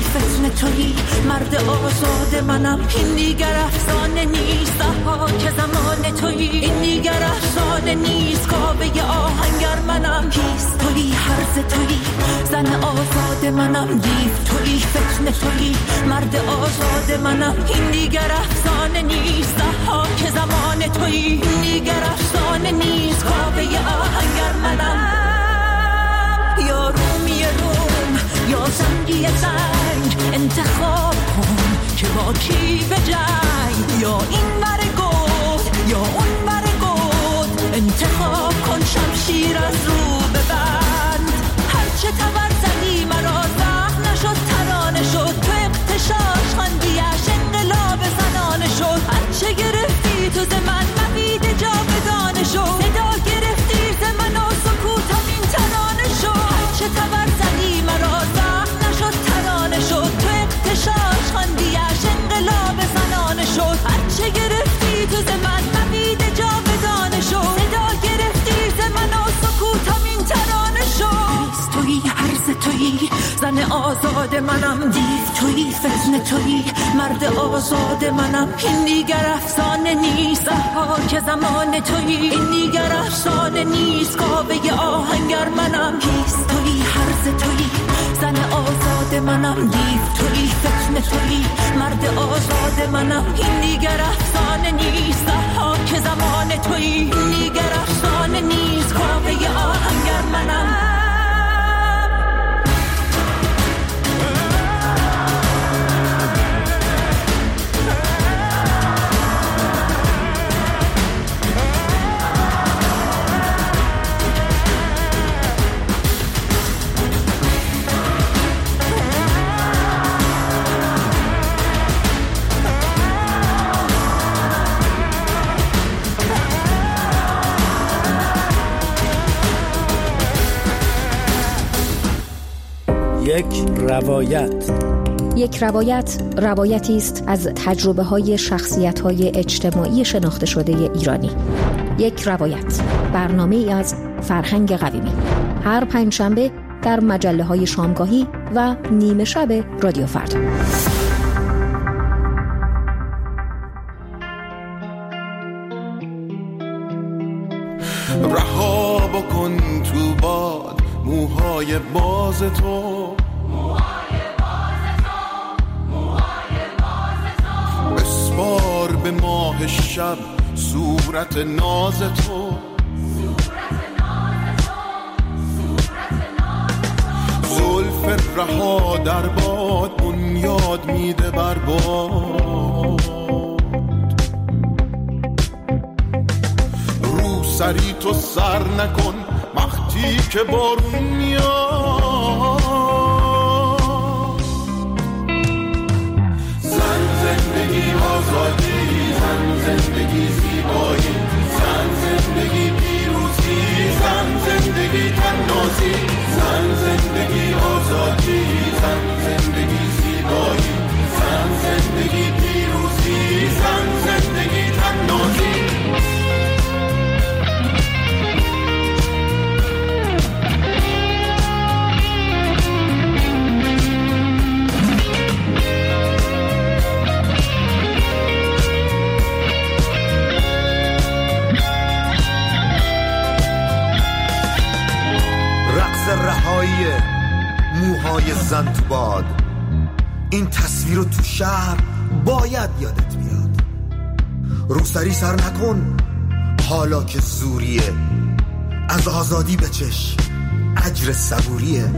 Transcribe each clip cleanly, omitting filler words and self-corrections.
فتنه تویی، مرد آزاد منم، این دیگر افسانه نیست، که زمان تویی، این دیگر افسانه نیست، کاوه آهنگر منم، کیست تویی، هرز تویی، زن آزاد منم، دیو تویی، فتنه تویی، مرد آزاد منم، این دیگر افسانه نیست، که زمان تویی، این دیگر افسانه نیست، کاوه آهنگر منم. یا رومی روم یا زنگی زنگ، انتخاب کن که با کی به جنگ، یا این ور گود یا اون ور گود، انتخاب کن شمشیر از رو ببند. هرچه تبر زدی مرا زخم نشد ترانه شد، تو اغتشاش خواندیش انقلاب زنانه شد. هرچه گرفتی تو ز من نوید جاودانه شد، صدا گرفتی ز من و سکوتم این ترانه شد. هرچه تبر زدی مرا زخم نشد ترانه شد، تو اغتشاش خواندیش انقلاب زنانه شد. هرچه گرفتی تو ز من نوید جاودانه شد، صدا گرفتی ز من و سکوتم این ترانه شد. تویی هرز تویی، زن آزاد منم، دیو تویی، فتنه تویی، مرد آزاد منم، این دیگر افسانه نیست، که زمان تویی، این دیگر افسانه نیست، کاوه آهنگر منم، کیست تویی، هرز تویی، زن آزاد منم، دیو تویی، فتنه تویی، مرد آزاد منم، این دیگر افسانه نیست، که زمان تویی، این دیگر افسانه نیست، کاوه آهنگر منم. یک روایتی است از تجربه‌های شخصیت‌های اجتماعی شناخته شده ایرانی. یک روایت، برنامه‌ای از فرهنگ قویمی، هر پنجشنبه در مجله‌های شامگاهی و نیمه شب رادیو فردا. رها بکن تو باد موهای باز تو، بسپار به ماه شب صورت ناز تو، زلف رها در باد بنیاد میده بر باد، رو سری تو سر نکن وقتی که بارون میاد، زن زندگی آزادی، زن زندگی زیبایی، زن زندگی پیروزی، زن زندگی تنازی، زن زندگی آزادی، زن زندگی زیبایی، زن زندگی پیروزی، زن زندگی تنازی. رهایی موهای زن تو باد، این تصویر رو تو شهر باید یادت بیاد. روسری سر نکن حالا که زوریه، از آزادی بچش اجر صبوریه.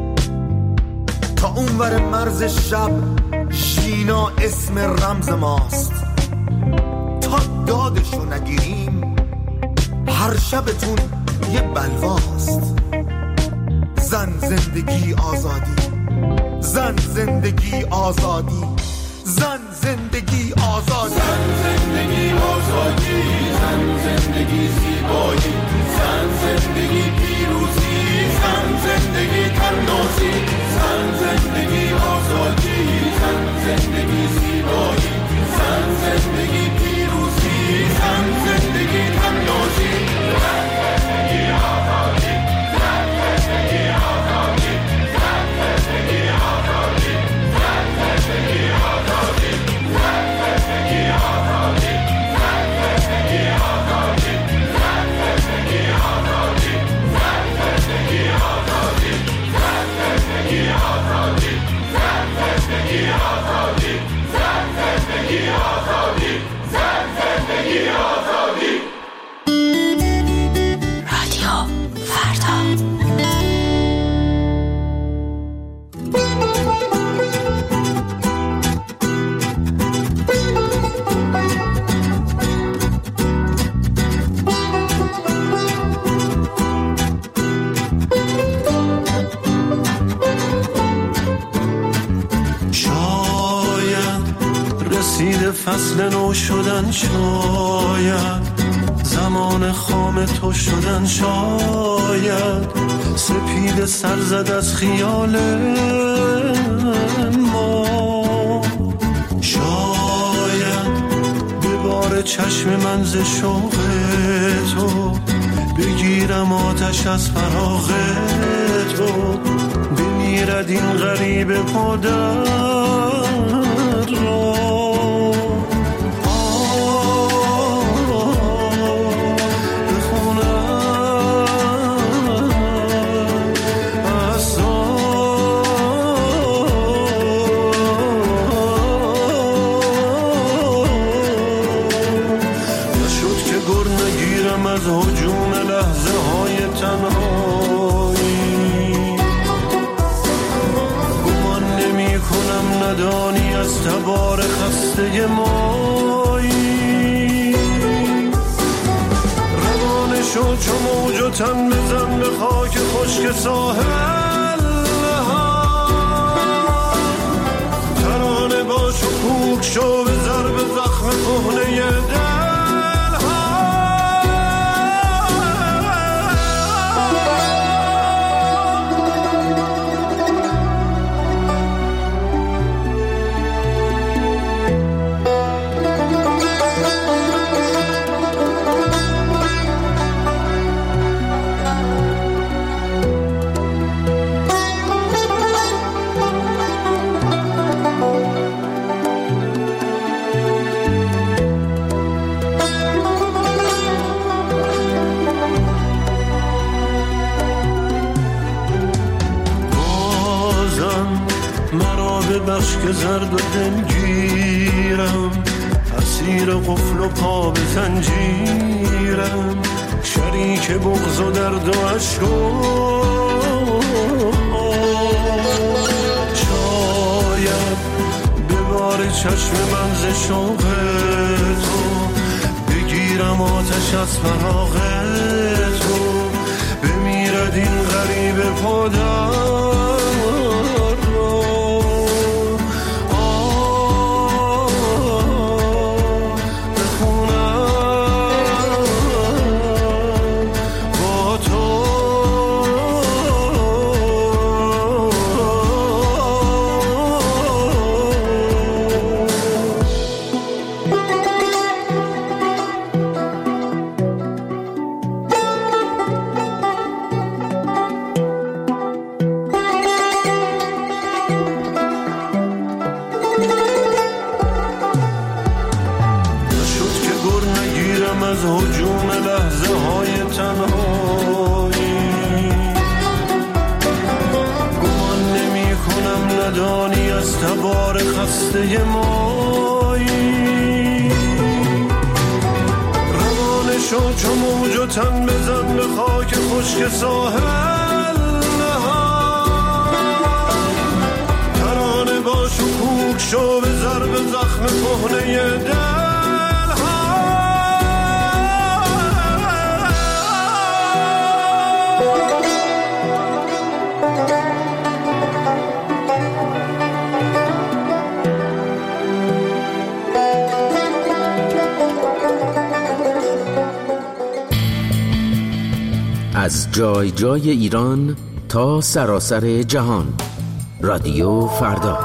تا اونور مرز شب شینا اسم رمز ماست، تا دادشو نگیریم هر شبتون یه بلواست. زن زندگی آزادی، زن زندگی آزادی، زن زندگی آزادی، زن زندگی آزادی، زن زندگی زیبایی، زن زندگی پیروزی، زن زندگی تنازی، زن زندگی آزادی، زن زندگی زیبایی، زن زندگی پیروزی، زن زندگی تنازی، زن زندگی آزادی، زن زندگی آزادی، زن زندگی آزادی، زن فصل نو شدن شاید، زمان خام تو شدن شاید، سپید سر زد از خیال ما، شاید به بار چشم من ز شوق تو بگیرم آتش از فراق تو، بمیرد این غریب پدر را. ندانی از تبار خسته مایی، روانه شو چو موج و تن بزن به خاک خشک ساحل ها، ترانه باش و کوک شو به ضرب زخم کهنه دل. که زرد و دلگیرم، اسیر قفل و پا به زنجیرم، شریک بغض و درد و عشق و شاید به بار چشم من ز شوق تو بگیرم آتش از فراق تو، بمیرد این غریب پدر. تبار خسته مایی، روانه شو چو موج و تن بزن به خاک خشک ساحل ها، ترانه باش و کوک شو به ضرب زخم کهنه دل ها. از جای جای ایران تا سراسر جهان، رادیو فردا.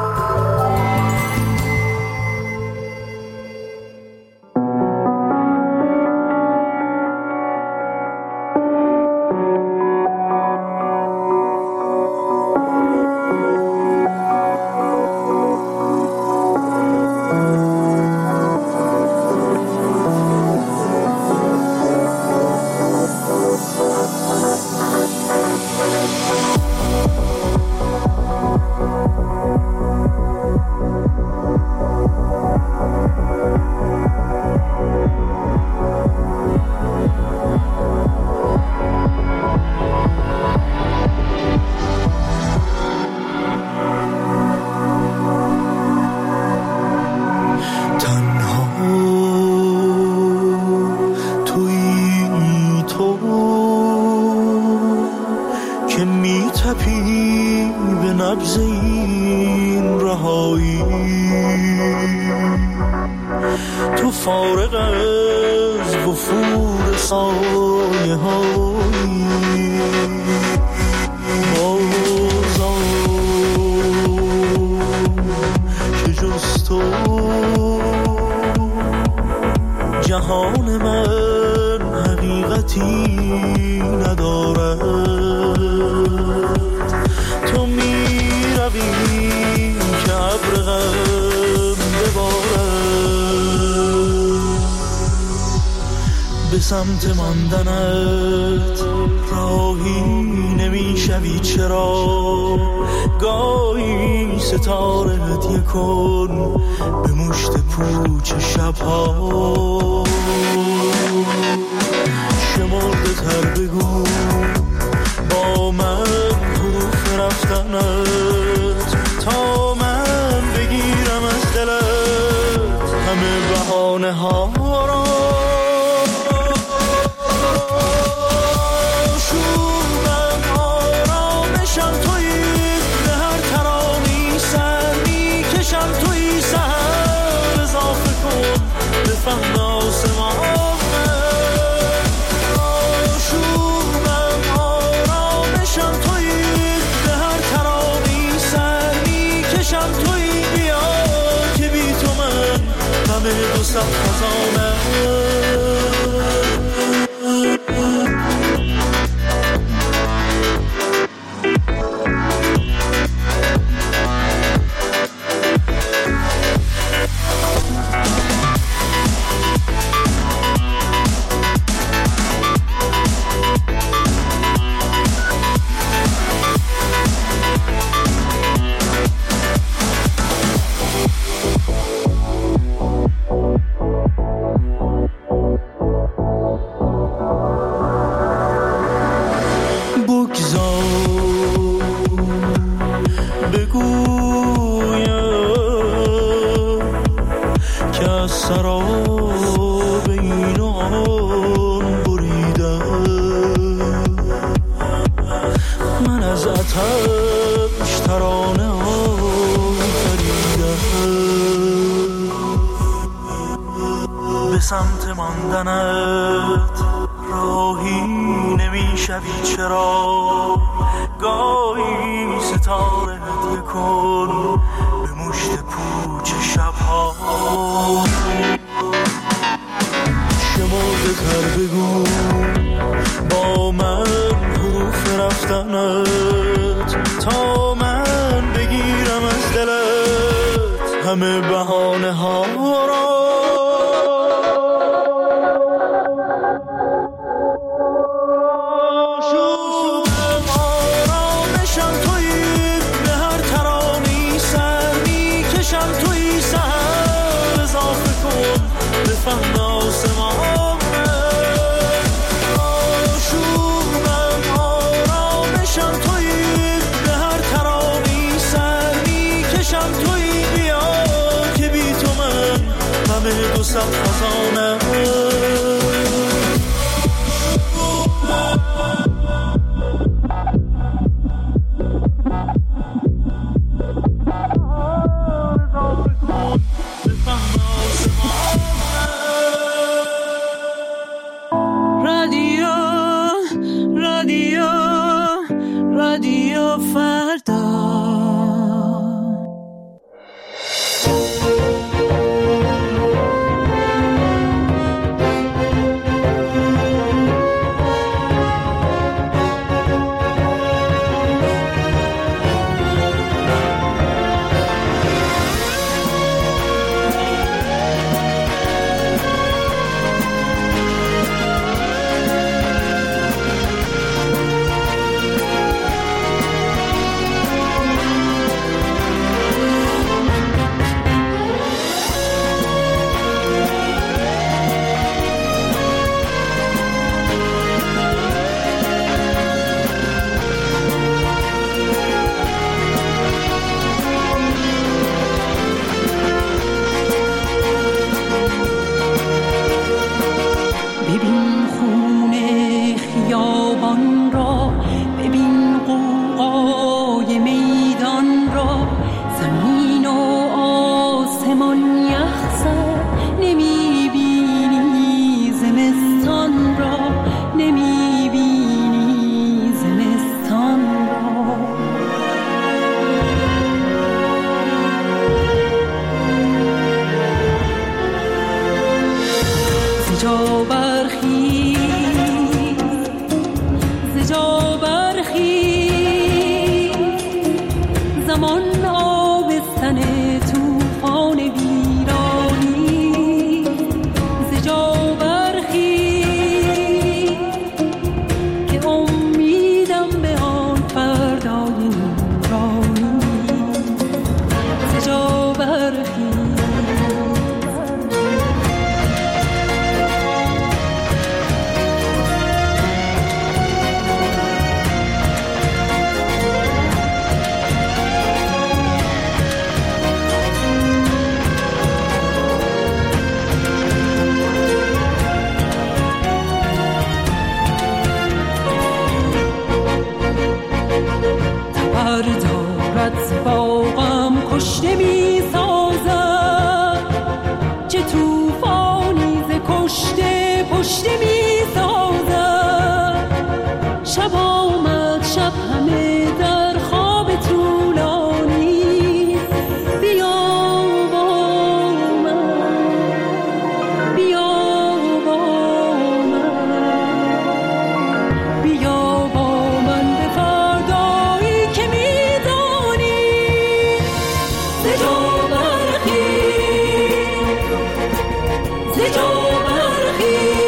فارغ از وفور سایه هایی بازم که جز تو جهان من حقیقتی ندارد. تو می روی که ابر غم ببارد، به سمت ماندنت راهی نمی شوی چرا؟ گاهی ستارت یکن به مشت پوچ شبها. شمرده تر بگو با من حروف رفتنت، تا من بگیرم از دلت همه بهانه ها را. شومم آرامشم تویی، به هر ترانی سر میکشم تویی. سهر اضافه کن به فهم آسمان. دو صد خزانه سمت ماندنت راهی نمی شوی چرا؟ گاهی ستارت یکن به مشت پوچ شبها. شمرده تر بگو با من حروف رفتنت، تا من بگیرم از دلت همه بهانه ها را. دو صد خزانه رادیو فردا. کشته می سازد. شب آمد شب همه در خواب طولانی. بیا با من، بیا با من، بیا با من به فردایی که میدانی. ز جا برخیز، ز جا برخیز.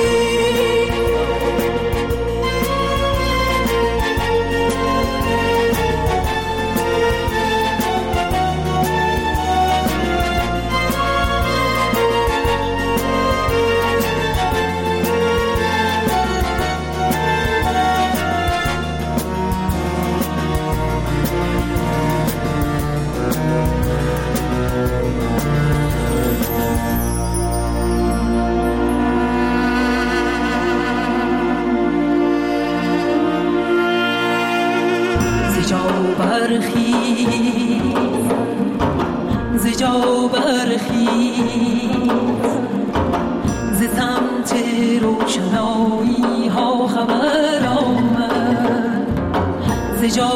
ز جا برخیز، ز سمت روشنایی ها خبر آمد. ز جا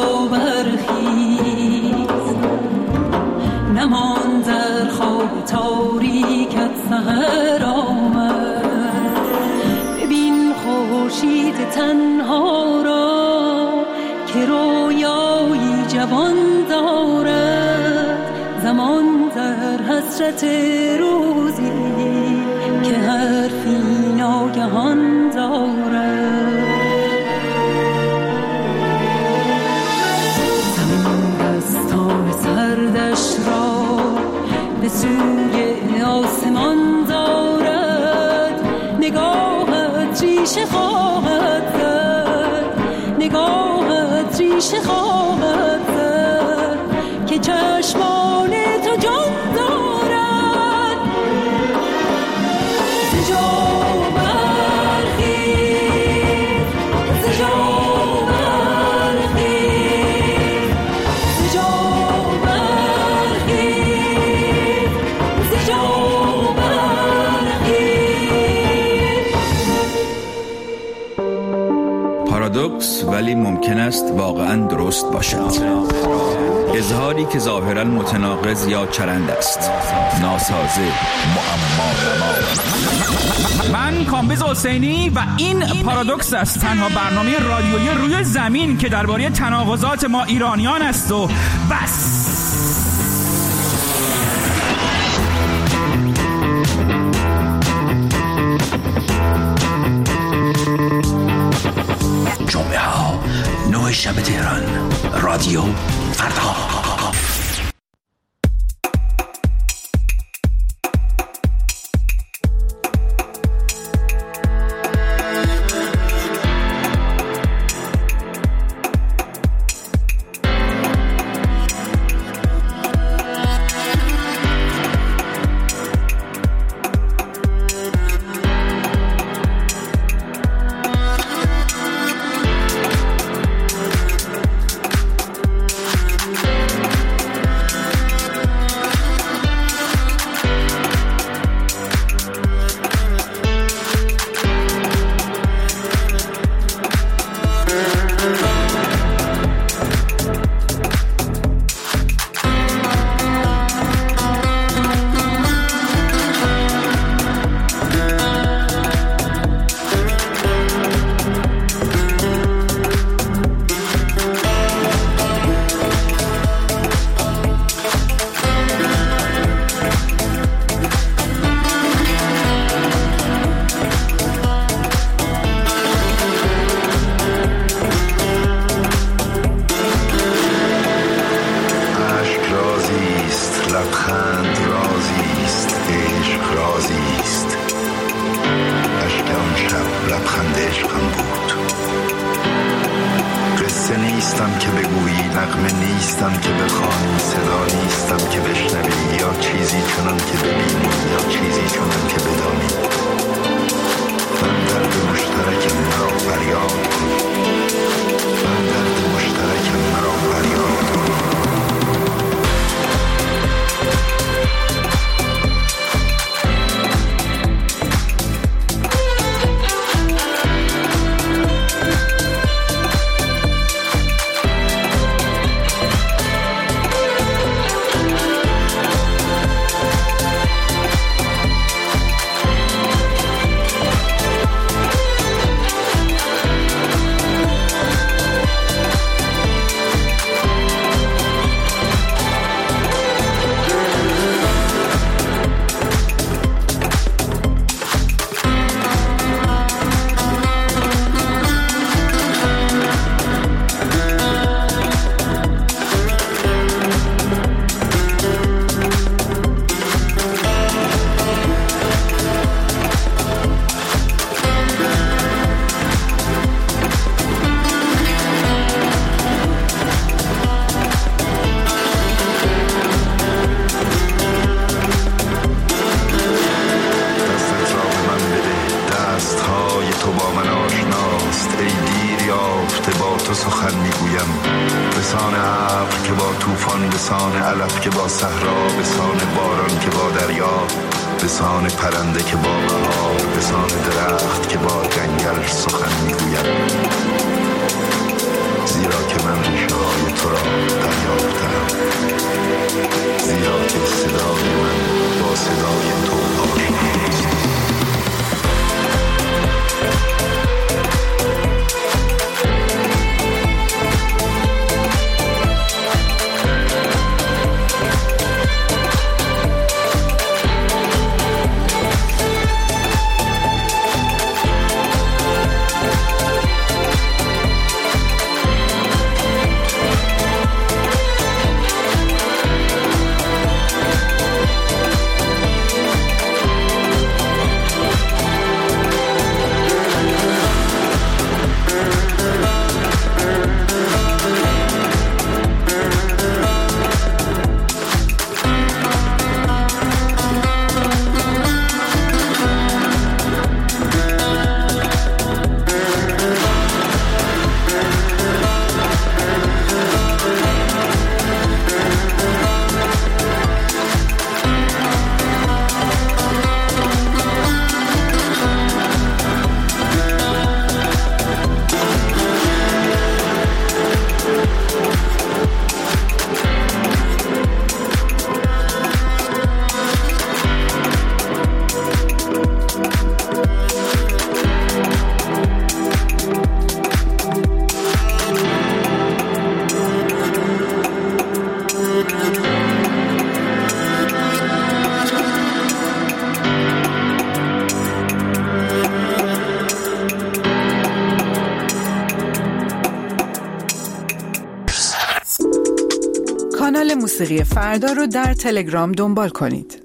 برخیز، نماند در خواب تاریکت سحر آمد. ببین خورشید تنها را که رویایی جوان دارد. زمان در حسرت روزی که حرفی ناگهان دارد. زمین دستان سردش را به سوی آسمان دارد. نگاهت ریشه خواهد زد، نگاهت ریشه خواهد زد که چشمان تو جان دارد. ز جا برخیز، ز جا برخیز، ز جا برخیز، ز جا برخیز. پارادوکس ولی ممکن است واقعاً درست باشد. اظهاری که ظاهراً متناقض یا چرند است، ناسازه، معما. من کامبیز حسینی و این پارادوکس است، تنها برنامه رادیویی روی زمین که درباره تناقضات ما ایرانیان است و بس. جمعه ها 9 شب تهران، رادیو فردا. نیستم که بگویی، نغمه نیستم که بخوانی، صدا نیستم که بشنوی، یا چیزی چنان که ببینی یا چیزی چنان که بدانی. من درد مشترک مرا فریاد کن، من درد مشترک مرا فریاد کن. تو سخن میگویم، بسان ابر که با طوفان، بسان علف که با صحرا، بسان باران که با دریا، بسان پرنده که با بهار، بسان درخت که با جنگل سخن میگویم. زیرا که من ریشه های تو را دریافتم، زیرا که صدای من با صدای تو آشناست. کانال موسیقی فردا رو در تلگرام دنبال کنید.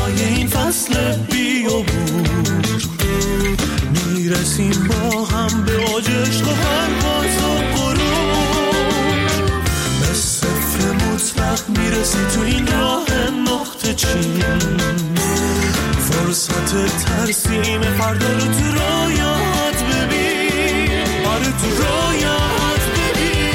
برای این فصل بیابون میرسیم با هم به اوج عشق و پرواز و غرور به صفر مطلق میرسی تو این راه نقطه چین فرصت ترسیم فردا رو تو رویات ببین آره تو رویات ببین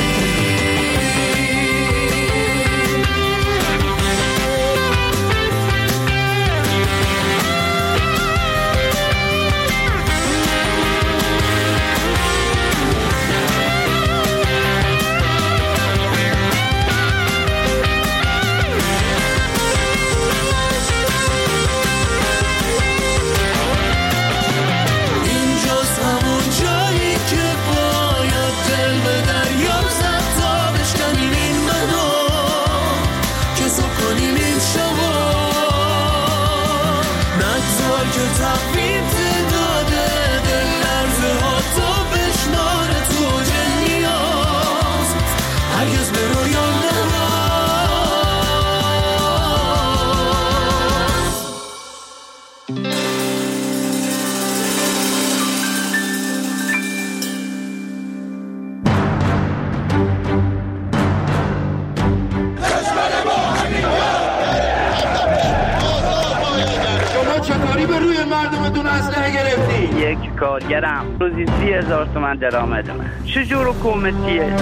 یک کارگرم روزی 30,000 تومان درآمد من. چجور حکومتیه؟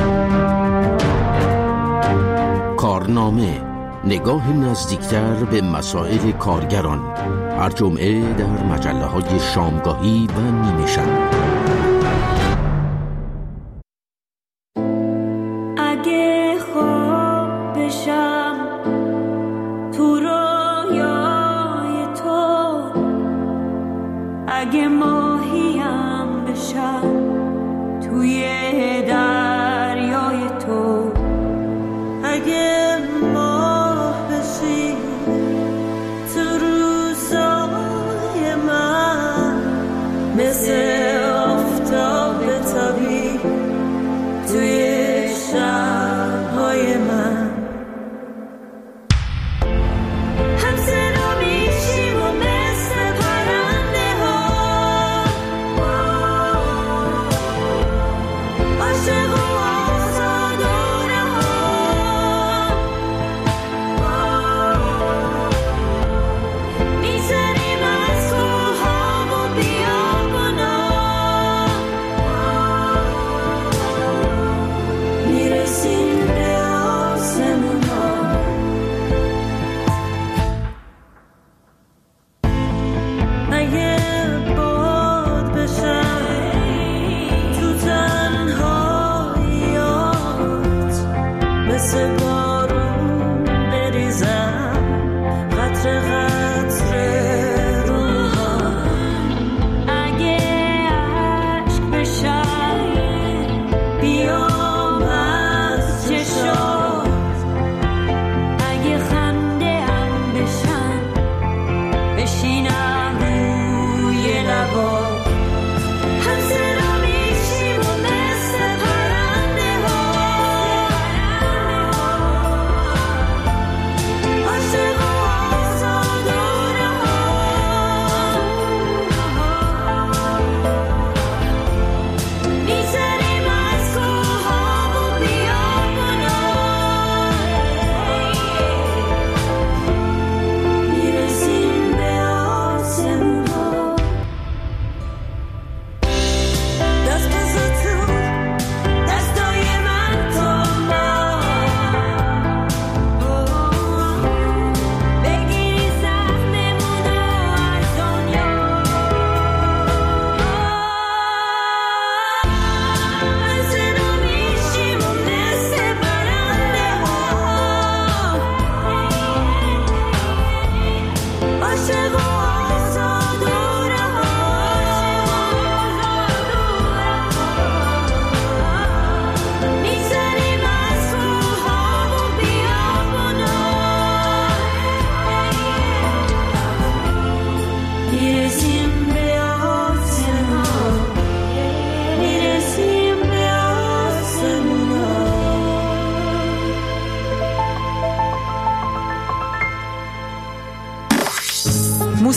کارنامه، نگاه نزدیکتر به مسائل کارگران، هر جمعه در مجله‌های شامگاهی و نیمه شب. اگه خواب بشم تو رویای تو، اگه ماهیم بشم توی دریای تو، اگه ماه بشی تو روزای من، مثل آفتاب تابی توی شب‌های من.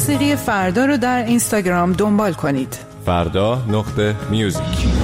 موسیقی فردا رو در اینستاگرام دنبال کنید. فردا.music.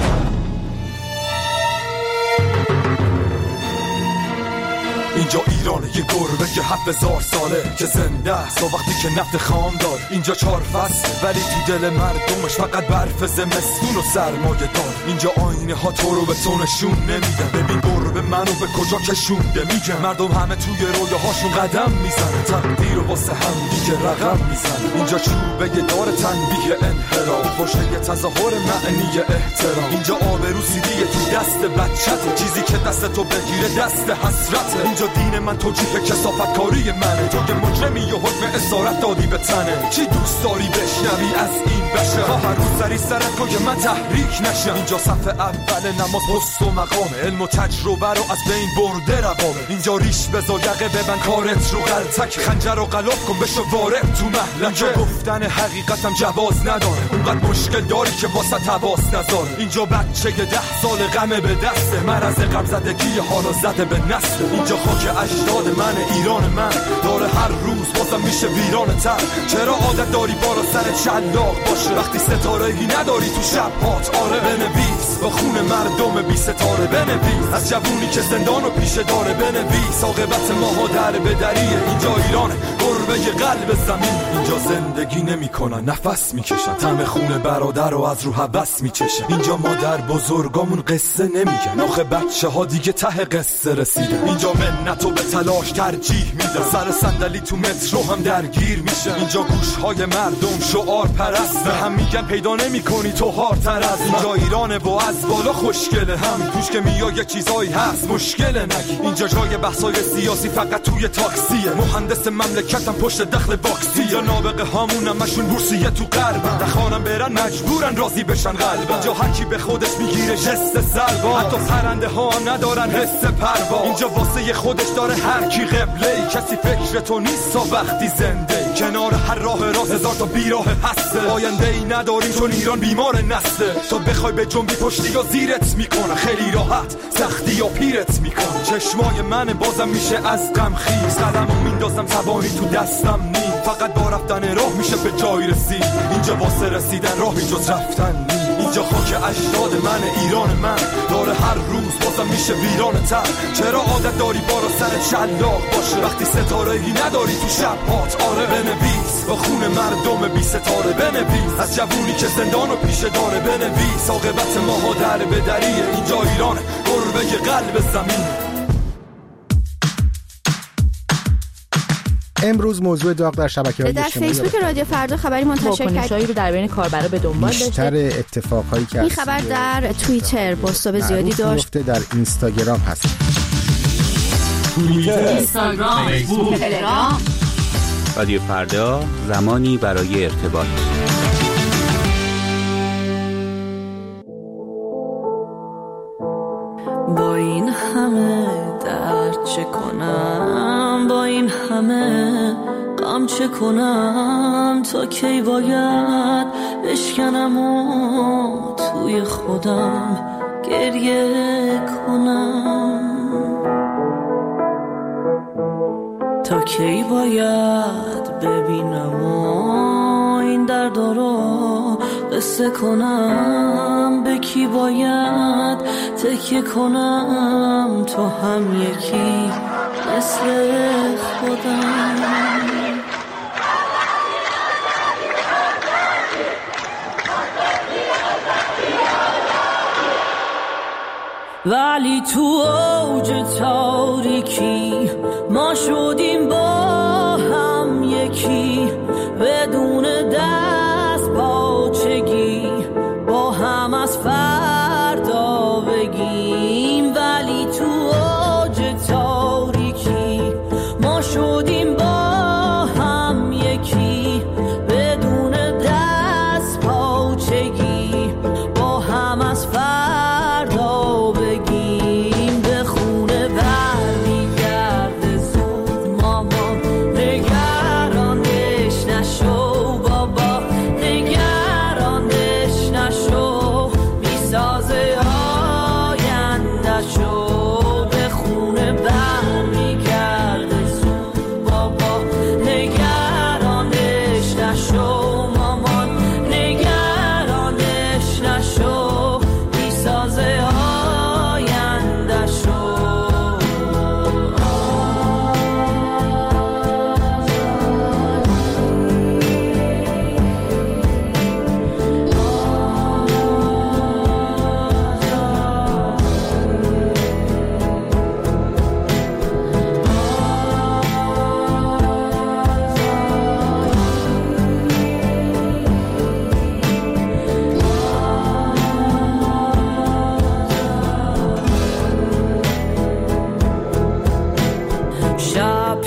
اینجا ایرانه، یه گربه که 7000 ساله که زنده است و وقتی که نفت خام دار. اینجا 4 فصل ولی تو دل مردمش فقط برف زمستون و سرمایه دار. اینجا آینه ها تو رو به تو نشون نمیدن. ببین گربه منو به کجا کشونده میگن. مردم همه توی رویاهاشون قدم میزنن، تقدیر و واسه هم دیگه رقم میزنن. اینجا چوبه دار تنبیه انحراف، پشت یه تظاهر معنی احترام. اینجا آبرو سیدیه تو دست بچته، چیزی که دست تو بگیره دست حسرته. اینجا دین من توجیه کثافت کاری منه، تو که مجرمی و حکم اسارت دادی به تنه. چی دوست داری بشنوی از این بشه؟ هر روز سری سرت کن که من تحریک نشم. اینجا صف اول نماز پست و مقامه، علم و تجربه رو از بین برده روامه. اینجا ریش بزا یقه ببن کارت رو غلطک، خنجر رو غلاف کن بشو وارد تو محلکه. اینجا گفتن حقیقتم جواز نداره، اونقدر مشکل داری که واسه تواس نذاره. اینجا بچه 10 سال غمه به دسته، مرض غم زدگی حالا زده به نسل. اینجا خاک اجداد من، ایران من داره هر روز بازم میشه ویران تر. چرا عادت داری بالا سر شلاق باشه وقتی ستاره‌ای نداری تو شب هات؟ آره بنویس با خون مردم بی ستاره، بنویس از جوونی که زندان و پیشه داره، بنویس عاقبت ماها در به دریه. اینجا ایرانه، گربه قلب زمین. اینجا زندگی نمی‌کنن، نفس میکشن، طعم خون برادر رو از رو هوس میچشن. اینجا مادر بزرگامون قصه نمیگن، آخه بچه‌ها دیگه ته قصه رسیدن. اینجا منتو به تلاش ترجیح میدن، سر صندلی تو مترو هم درگیر میشن. اینجا گوشهای مردم شعار پرست، به هم میگن پیدا نمی‌کنی تو هارتر از. اینجا ایرانه و از بالا خوشگله، همین توش که میای یه چیزایی هست مشکله نگی. اینجا جای بحثای سیاسی فقط توی تاکسیه، مهندس مملکتم پشت دخل باکسی. یا نابغه هامون همشون بورسیه تو غربن، دخانم برن مجبورن راضی بشن قلبن. اینجا هر کی به خودش میگیره جست سربا، حتی پرنده ها ندارن حس پروا. اینجا واسه خودش داره هر کی قبله، کسی فکر تو نیست تا وقتی زنده. کنار هر راه راست 1000 تا بیراه هسته، آینده ای نداریم چون ایران بیمار نسته. تو بخوای به جنبی پشتی یا زیرت میکنه، خیلی راحت سختی یا پیرت میکنه. چشمای من بازم میشه از غم خیز، قدمو میندازم توانی تو دستم نی. فقط با رفتن راه میشه به جای رسید، اینجا واسه رسیدن راهی جز رفتن نی. اینجا خاک اجداد من، ایران من داره هر روز بازم میشه ویران تر. چرا عادت داری بالا سر شلاق باشه وقتی ستاره‌ای نداری تو شب هات؟ آره بنویس با خون مردم بی ستاره، بنویس از جوونی که زندان و پیشه داره، بنویس عاقبت ماها در به دریه. اینجا ایرانه، گربه قلب زمین. امروز موضوع داغ در شبکه‌های اجتماعی در فیسبوک رادیو فردا خبری منتشر کرد رو در بین کاربرا به دنبال داشته. بیشتر اتفاقایی که این خبر در توییتر پست‌های زیادی داشت، در اینستاگرام هست. توییتر، اینستاگرام، فیسبوک، تلگرام. رادیو فردا، زمانی برای ارتباط. با این همه درد چه کنم، با این همه غم چه کنم، تا کی باید بشکنم و توی خودم گریه کنم، تا کی باید ببینم و این درد رو قصه کنم، به کی باید تکیه کنم، تو هم یکی مثل خودم. ولی تو اوج تاریکی ما شدیم با هم یکی، بدون دست پاچگی با هم از فردا بگیم. ولی تو اوج تاریکی ما شدیم با هم یکی، بدون دست پاچگی با هم از فردا بگیم. به خونه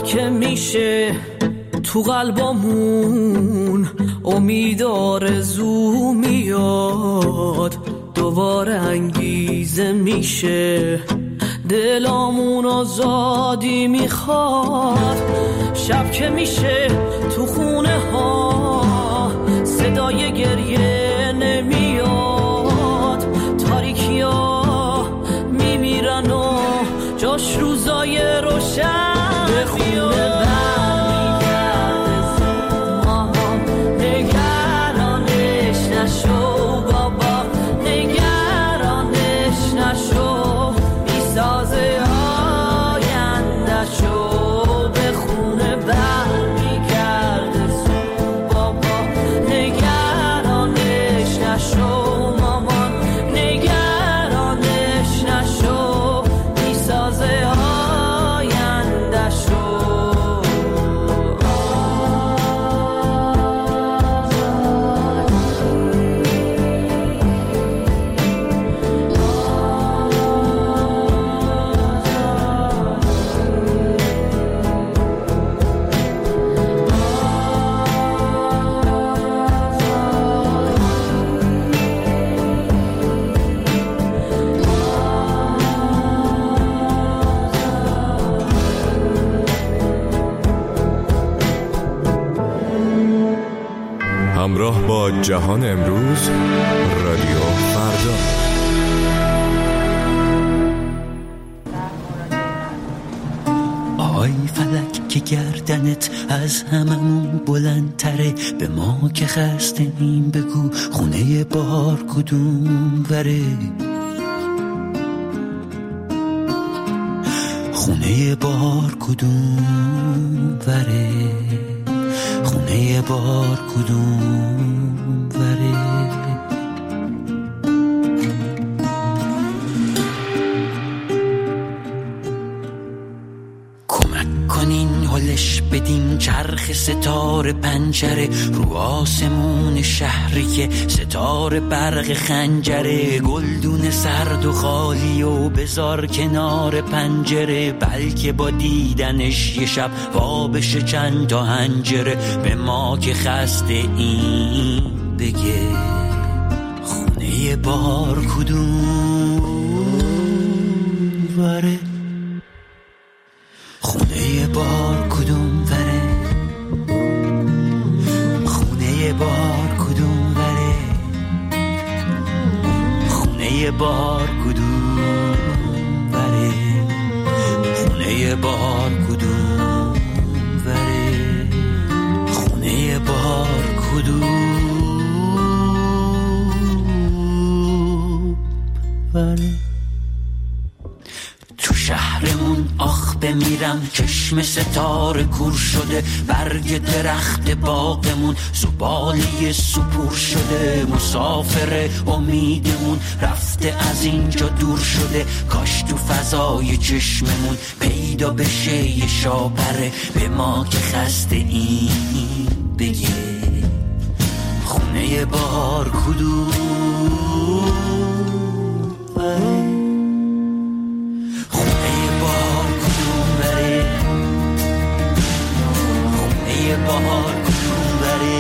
که میشه تو قلبمون امید آرزو میاد، دوباره انگیزه میشه دلامون آزادی میخواد. شب که میشه تو خونه ها صدای گریه نمیاد، تاریکی ها میمیرن و جاش روزای روشن به خونه همراه با جهان امروز، رادیو فردا. آی فلک که گردنت از هممون بلندتره، به ما که خسته‌ایم بگو خونه بهار کدوم وره، خونه بهار کدوم وره، خونه بهار کدوم وره. کمک کنین هلش بدیم چرخ ستاره پنجره، رو آسمون شهری که ستاره برق خنجره، گلدون سرد و خالی و بذار کنار پنجره، بلکه با دیدنش یه شب وا بشه چند تا حنجره، به ما که خسته این بگه خونه بهار کدوم وره، خونه بهار کدوم وره، خونه بهار کدوم وره، خونه بهار کدوم وره، خونه بهار کدوم وره، خونه بهار کدوم وره. تو شهرمون آخ بمیرم، چشم ستاره کور شده، برگ درخت باغمون زباله سپور شده، مسافر امیدمون رفته از اینجا دور شده، کاش تو فضای چشممون پیدا بشه یه شاپره، به ما که خسته این بگه خونه بهار کدوم وره، بهار کدوم بره،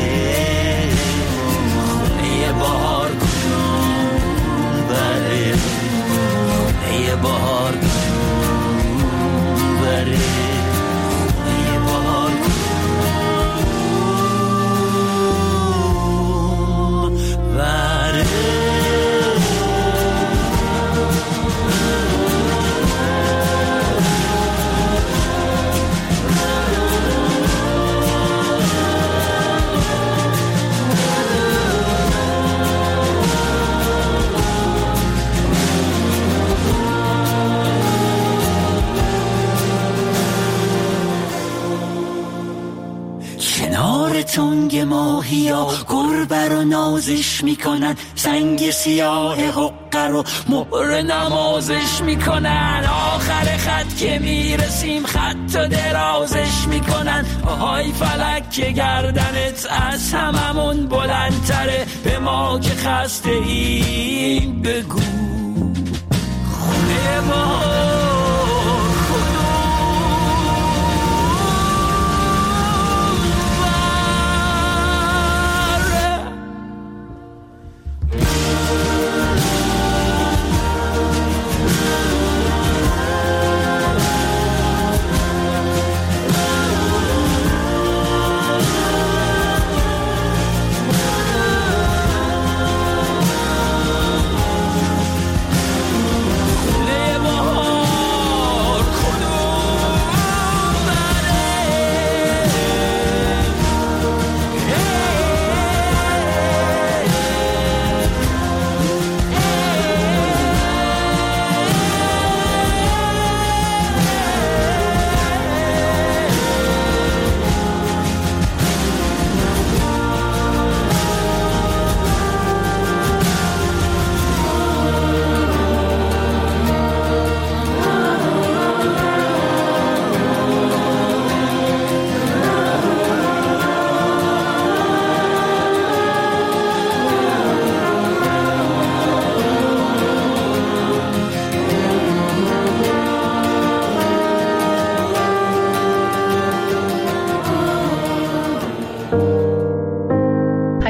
خونه بهار کدوم بره، خونه بهار کدوم بره، خونه بهار کدوم بره. تنگ ماهیا گربه رو نازش میکنن، سنگ سیاه حقه رو مهر نمازش میکنن، آخر خط که میرسیم خط و درازش میکنن، آهای فلک که گردنت از هممون بلندتره، به ما که خسته ایم بگو خونه ما کدوم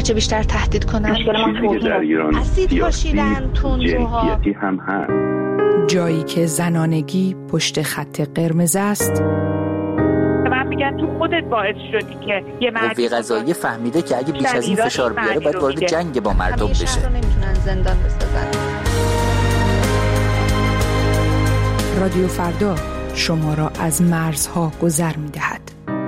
هرچه بیشتر تهدید کنن. مشکل ما در ایران اسید پاشیدن، تندروها، جنسیتی هم هست. جایی که زنانگی پشت خط قرمز است. من میگم تو خودت باعث شدی که یه قوه قضاییه فهمیده که اگه بیش از این فشار بیاره باید وارد جنگ با مردم بشه. شهر رو نمیتونن زندان بسازن. رادیو فردا شما را از مرزها گذر می‌دهد.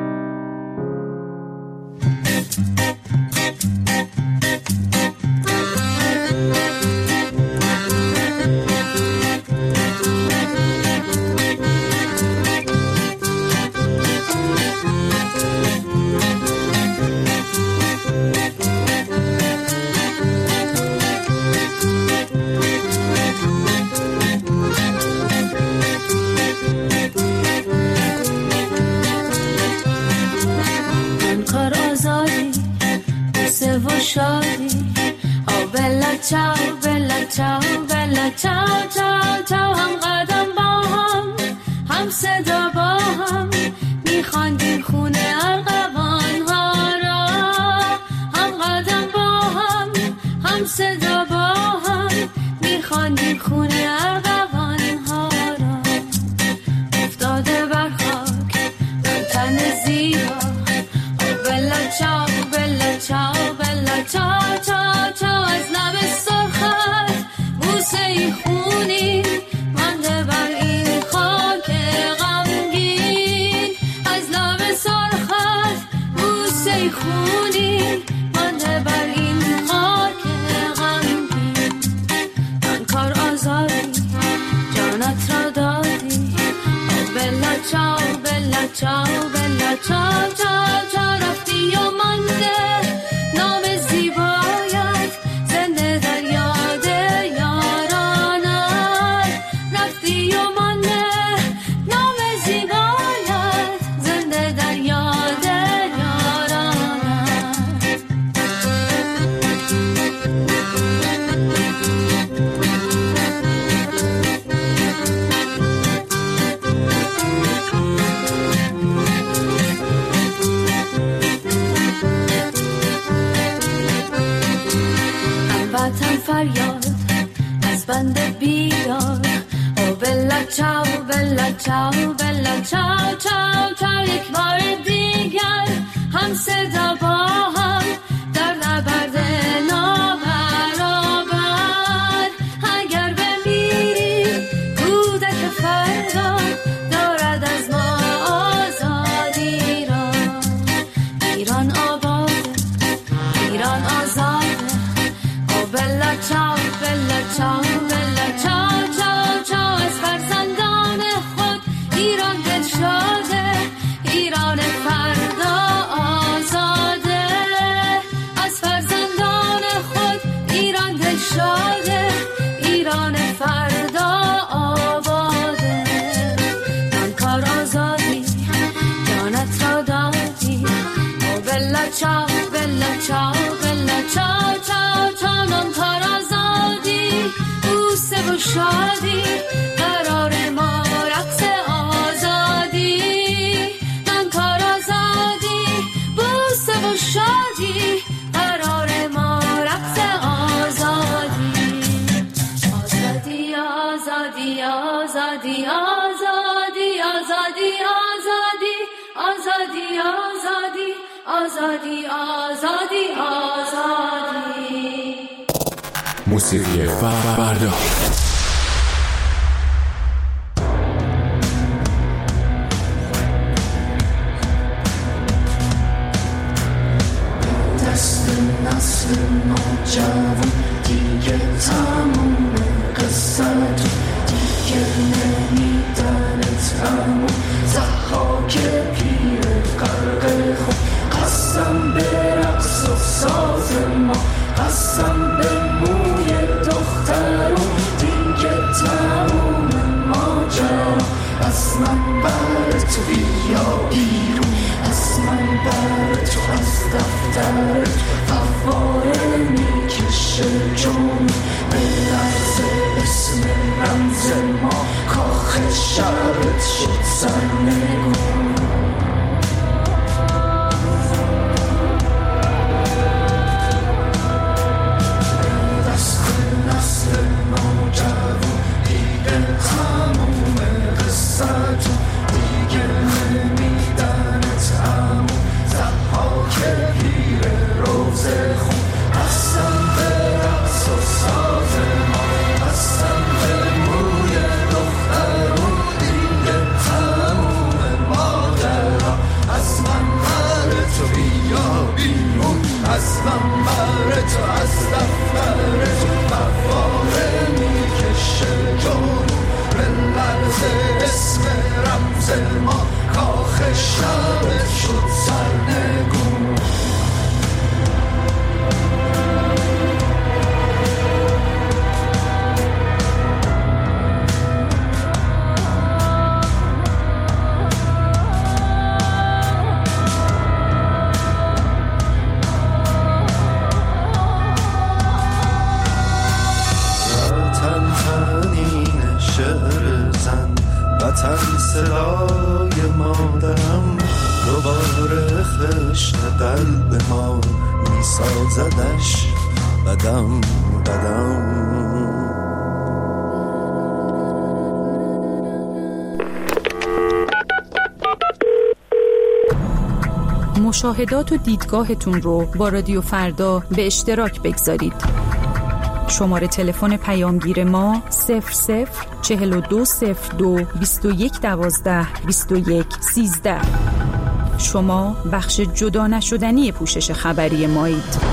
هم قدم با هم صدا با هم میخواندیم خونه ارغوان ها را. هم قدم با هم صدا با هم میخواندیم خونه ارغوان ها را. افتاده بر خاک من تن زیبا، بلا چاو بلا چاو بلا چاو چاو چاو. از لب سرخت بوسه ای خونی مانده بر این خاک غمگین. از لب سرخت بوسه ای خونی مانده بر این خاک غمگین. من کار آزادی جانت را دادی، بلا چاو بلا چاو بلا چاو چاو چاو. رفتی و مانده نام زیبایت زنده در یاد یارانت. رفتی و مانده نام زیبایت زنده در یاد یارانت. هموطن فریاد از بند بیدار، او بلا چاو بلا چاو بلا چاو چاو چاو. یک بار دیگر هم صدا با هم در نبرد نابرابر. اگر بمیری کودک فردا دارد از ما آزادی را. ایران آباد، ایران آزاده، او بلا چاو بلا چاو بلا چاو چاو چاو. از فرزندان خود ایران دل شاده، ایران فردا آزاده. از فرزندان خود ایران دل شاده، ایران فردا آباده. من کار آزادی جانت را دادی، او بلا چاو بلا چاو بلا چاو چاو چاو. من کار آزادی بوسه و شادی قرار ما رقص آزادی. من کار آزادی بوسه و شادی قرار ما رقص آزادی. آزادی آزادی آزادی آزادی آزادی آزادی آزادی آزادی آزادی آزادی. موسیقی فردا. دست نسل نوجوان دیگه تموم قصت، دیگه نمیدنت همون ضحاک پیر غرق خود. قسم به رقص و ساز ما، قسم به موی دخترون، دیگه تموم ماجرا. از من بر تو بیا بیرون، از من بر تو از دفتر فواره میکشه جون. به لحظه اسم رمز ما کاخ شبت شد سرنگون. ما کاخ شب شد سرنگون. وطن صدای مادرم دوباره خشت قلب ما میسازدش قدم قدم. مشاهدات و دیدگاهتون رو با رادیو فردا به اشتراک بگذارید. شماره تلفن پیامگیر ما 004202 2112 2113. شما بخش جدا نشدنی پوشش خبری مایید.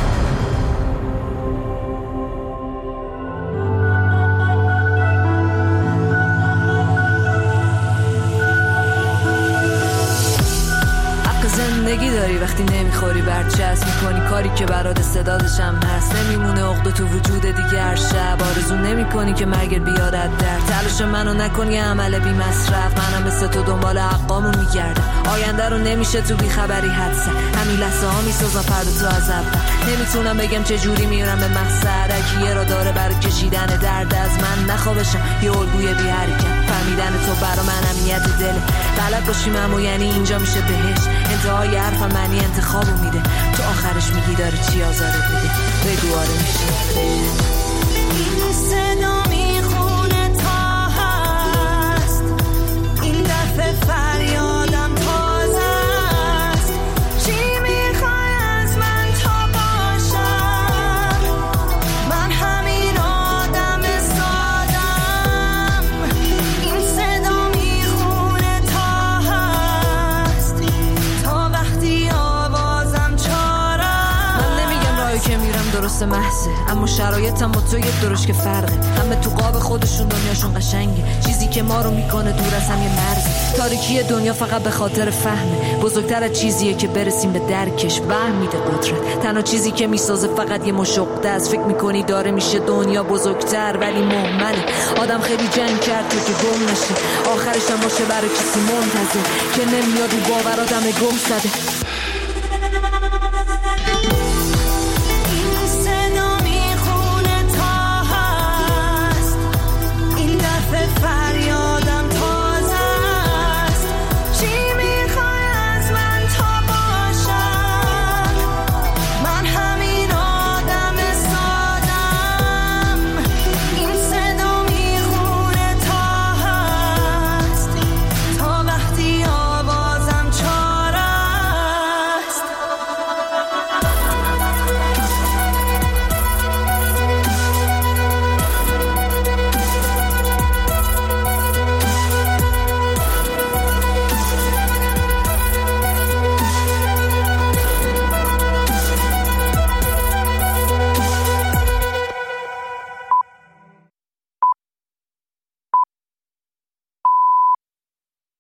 زندگی داری وقتی نمیخوری برچسب میکنی کاری که برات استعدادش هم هست. نمیمونه عقده تو وجود دیگه هر شب آرزو نمیکنی که مرگ بیارد در تلاش منو نکن یه عمل بی مصرف. منم مثل تو دنبال حقامون میگردم آینده رو نمیشه تو بی خبری حدسه. همین لحظه ها میسازم فردا تو از اول. نمیتونم بگم چه جوری میرم به مقصد. یه را داره برای کشیدن درد از من نخوابشم یه الگوی بی حرکت. فهمیدن تو برا من امنیت دله. بلد باشیم اما یعنی اینجا میشه بهش. انتهای حرفم معنی انتخابو میده. تو آخرش میگی داره چی آزارت میده. بگو آره میشه. این صدا میخونه تا هست. این دفعه فریادم تازه است. چی میخوای از من تا باشم؟ من همین آدم سادم. این صدا میخونه تا هست تا وقتی آوازم چارم. من نمیگم راهی که میرم درست محضه اما شرایطم با تو یک درش که فرقه. همه تو قاب خودشون دنیاشون قشنگه. چیزی که ما رو میکنه دور از هم یه مرز. تاریکی دنیا فقط به خاطر فهمه. بزرگتر از چیزیه که برسیم به درکش. وهم میده قدرت. تنها چیزی که میسازه فقط یه مشقده است. فکر میکنی داره میشه دنیا بزرگتر ولی مهمله. آدم خیلی جنگ کرد تو که گم نشه. آخرش هم باشه برای کسی منتظر که نمیاد و باور آدم گم زده.